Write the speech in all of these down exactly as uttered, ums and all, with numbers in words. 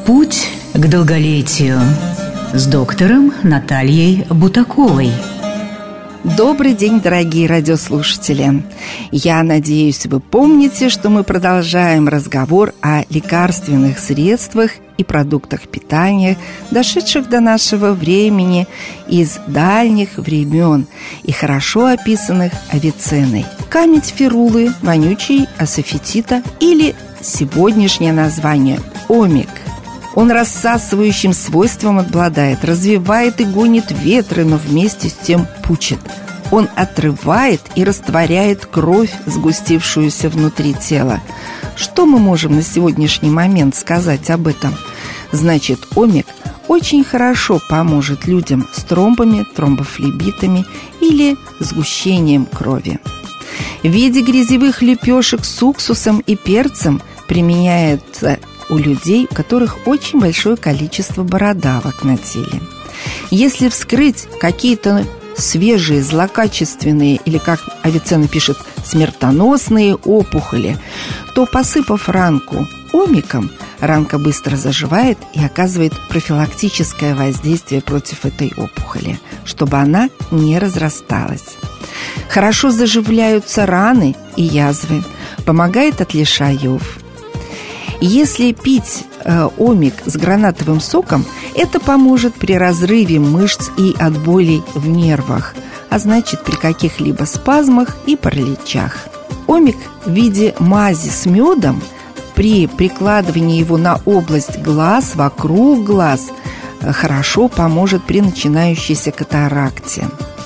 Путь к долголетию с доктором Натальей Бутаковой. Добрый день, дорогие радиослушатели. Я надеюсь, вы помните, что мы продолжаем разговор о лекарственных средствах и продуктах питания, дошедших до нашего времени из дальних времен и хорошо описанных Авиценной. Камень ферулы, вонючий асафетита или сегодняшнее название омик. Он рассасывающим свойством обладает, развивает и гонит ветры, но вместе с тем пучит. Он отрывает и растворяет кровь, сгустившуюся внутри тела. Что мы можем на сегодняшний момент сказать об этом? Значит, омик очень хорошо поможет людям с тромбами, тромбофлебитами или сгущением крови. В виде грязевых лепешек с уксусом и перцем применяется у людей, у которых очень большое количество бородавок на теле. Если вскрыть какие-то свежие, злокачественные или, как Авиценна пишет, смертоносные опухоли, то, посыпав ранку омиком, ранка быстро заживает и оказывает профилактическое воздействие против этой опухоли, чтобы она не разрасталась. Хорошо заживляются раны и язвы, помогает от лишаев. Если пить э, омик с гранатовым соком, это поможет при разрыве мышц и от болей в нервах, а значит при каких-либо спазмах и параличах. Омик в виде мази с медом при прикладывании его на область глаз, вокруг глаз, э, хорошо поможет при начинающейся катаракте.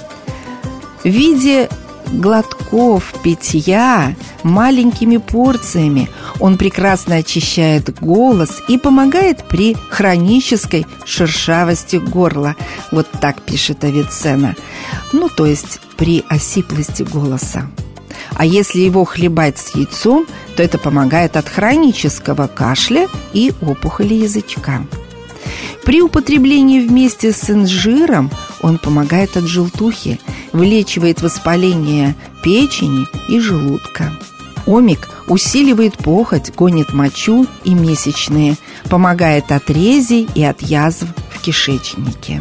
В виде глотков питья маленькими порциями он прекрасно очищает голос и помогает при хронической шершавости горла. Вот так пишет Авиценна. Ну, то есть при осиплости голоса. А если его хлебать с яйцом, то это помогает от хронического кашля и опухоли язычка. При употреблении вместе с инжиром он помогает от желтухи, вылечивает воспаление печени и желудка. Омик усиливает похоть, гонит мочу и месячные, помогает от рези и от язв в кишечнике.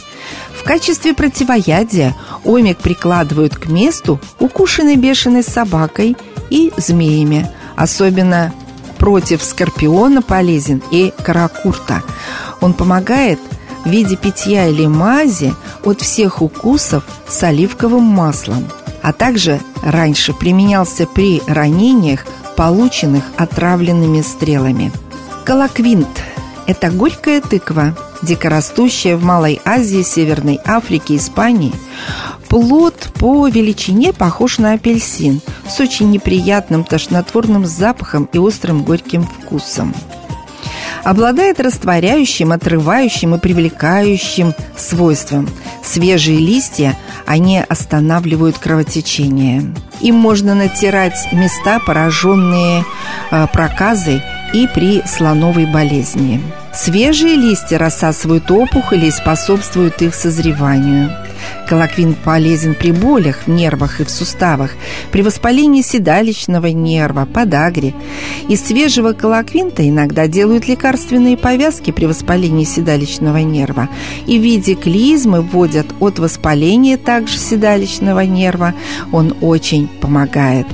В качестве противоядия омик прикладывают к месту, укушенной бешеной собакой и змеями. Особенно против скорпиона полезен и каракурта. Он помогает в виде питья или мази от всех укусов с оливковым маслом, а также раньше применялся при ранениях, полученных отравленными стрелами. Колоквинт – это горькая тыква, дикорастущая в Малой Азии, Северной Африке, Испании. Плод по величине похож на апельсин, с очень неприятным тошнотворным запахом и острым горьким вкусом. Обладает растворяющим, отрывающим и привлекающим свойством. Свежие листья, они останавливают кровотечение. Им можно натирать места, пораженные э, проказой и при слоновой болезни. Свежие листья рассасывают опухоли и способствуют их созреванию. Колоквинт полезен при болях в нервах и в суставах, при воспалении седалищного нерва, подагре. Из свежего колоквинта иногда делают лекарственные повязки при воспалении седалищного нерва и в виде клизмы вводят от воспаления также седалищного нерва. Он очень помогает.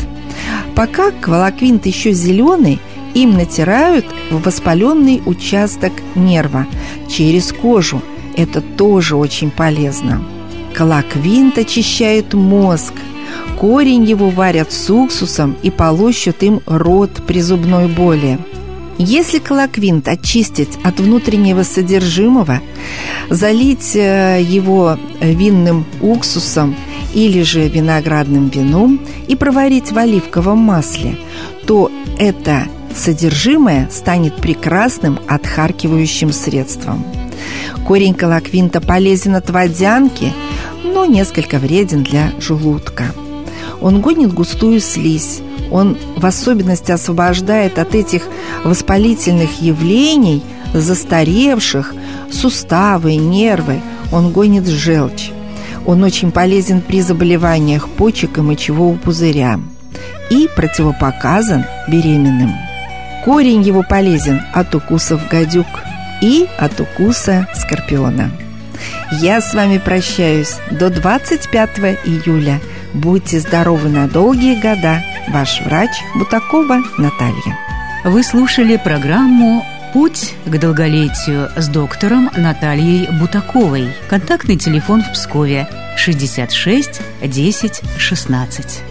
Пока колоквинт еще зеленый, им натирают в воспаленный участок нерва через кожу. Это тоже очень полезно. Колоквинт очищает мозг. Корень его варят с уксусом и полощут им рот при зубной боли. Если колоквинт очистить от внутреннего содержимого, залить его винным уксусом или же виноградным вином и проварить в оливковом масле, то это содержимое станет прекрасным отхаркивающим средством. Корень колоквинта полезен от водянки, но несколько вреден для желудка. Он гонит густую слизь. Он в особенности освобождает от этих воспалительных явлений, застаревших, суставы, нервы. Он гонит желчь. Он очень полезен при заболеваниях почек и мочевого пузыря и противопоказан беременным. Корень его полезен от укусов гадюк и от укуса скорпиона. Я с вами прощаюсь до двадцать пятого июля. Будьте здоровы на долгие года. Ваш врач Бутакова Наталья. Вы слушали программу «Путь к долголетию» с доктором Натальей Бутаковой. Контактный телефон в Пскове шестьдесят шесть десять шестнадцать.